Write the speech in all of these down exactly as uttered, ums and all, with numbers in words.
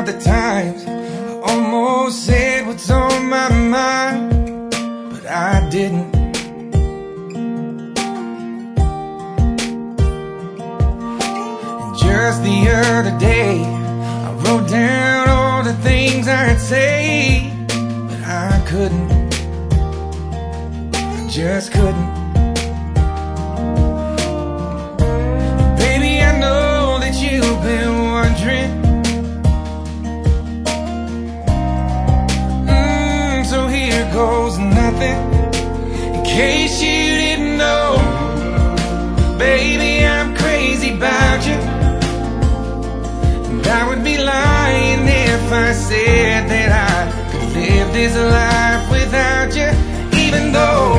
the times I almost said what's on my mind, but I didn't. And just the other day I wrote down all the things I'd say, but I couldn't. I just couldn't. Baby, I know that you've been wondering, mm, so here goes nothing. In case you didn't know, baby, I'm crazy about you, and I would be lying if I said that I could live this life without you. Even though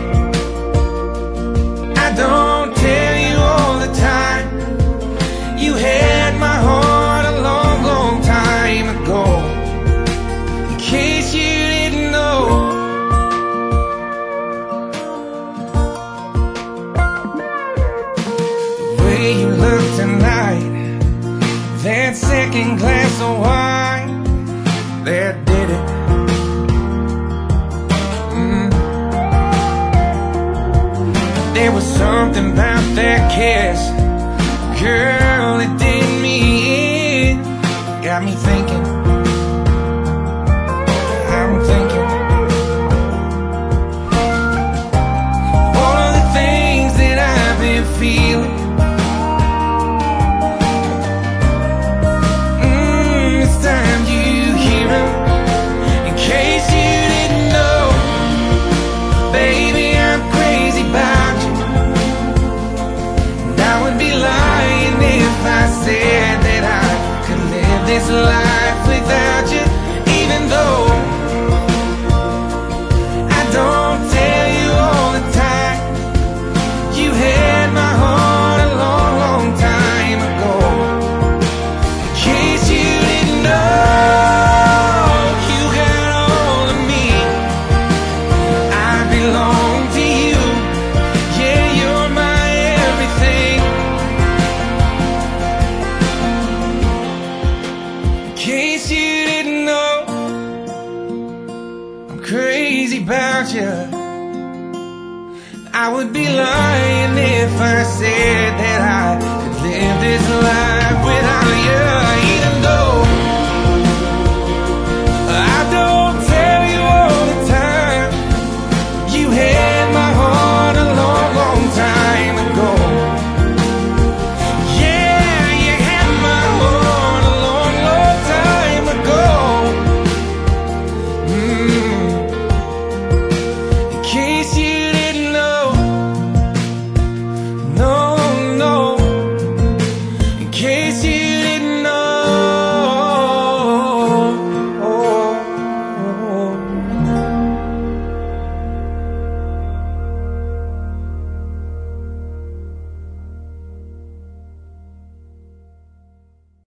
I don't tell you all the time, you had my heart a long, long time ago. In case you didn't know, the way you look tonight, that second glass of wine, that did it. Mm. There was something about that kiss, girl, it did me in. Got me thinking, I'm thinking all of the things that I've been feeling. Mm, it's time you hear them. In case you didn't know, baby, I'm crazy about you, and I would be lying if I said that I could live this life without you. Even though I don't tell you all the time, you had my heart a long, long time ago. In case you didn't know, you got all of me, I belong to you. Yeah, you're my everything. In case you didn't know, I'm crazy about you. I would be lying if I said that I could live this life